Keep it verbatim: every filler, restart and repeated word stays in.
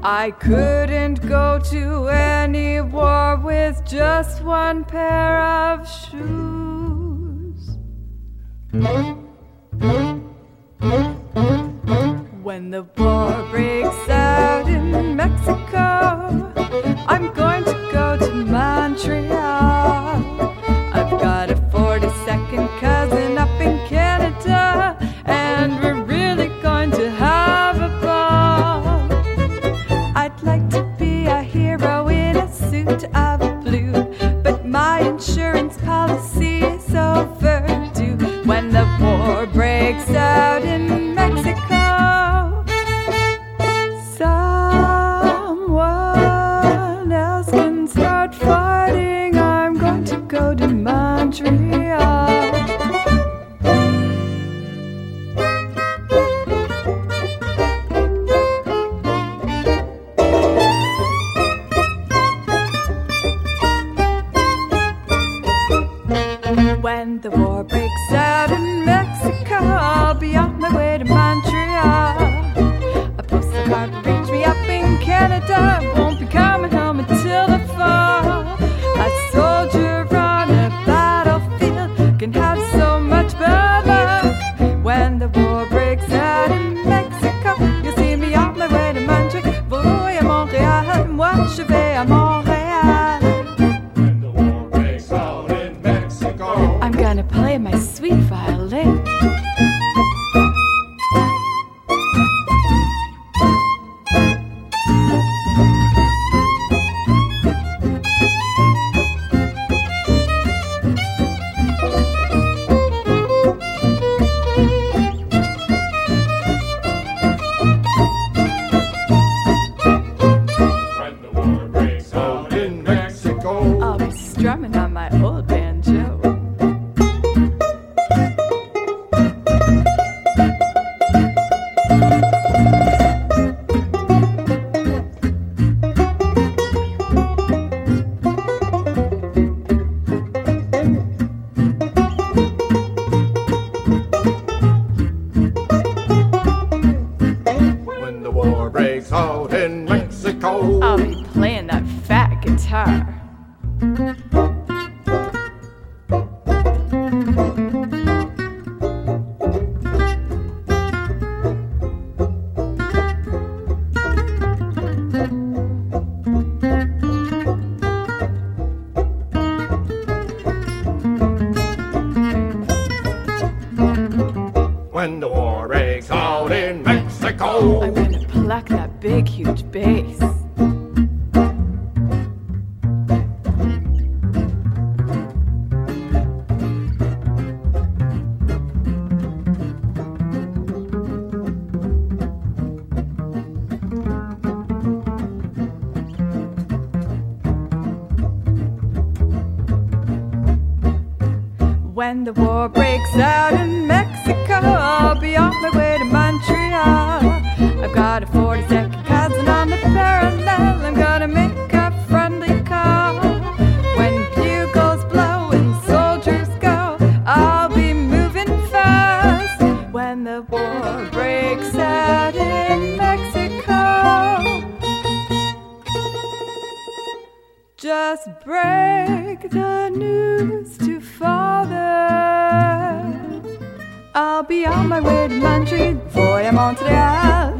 I couldn't go to any war with just one pair of shoes. When the war breaks out in Mexico, I'm going to go to Montreal. I've got a forty-second cousin up in Canada, and we're really going to have a ball. I'd like to be a hero in a suit of blue, but my insurance policy is overdue. When the war breaks out in Mexico, someone else can start fighting. I'm going to go to Montreal. When the war breaks out in Mexico, I'll be on my way to Montreal. A postal card will reach me up in Canada. Won't be coming home until the fall. A soldier on a battlefield can have so much bad luck. When the war breaks out in Mexico, you'll see me on my way to Montreal. Voy à Montréal, moi je vais à Montréal. I'm gonna play my sweet violin. When the war breaks out in Mexico, I'll be strumming on my old banjo. when the war breaks out in Mexico, I'll be playing that fat guitar. when the war breaks out in Mexico, I'm gonna pluck that big, huge bass. When the war breaks out in Mexico, I'll be on my way to Montreal. I've got a forty-second cousin on the parallel. I'm gonna make a friendly call. When bugles blow and soldiers go, I'll be moving fast. When the war breaks out in Mexico, just break the news to father. I'll be on my way to Montreal. Voy à Montréal.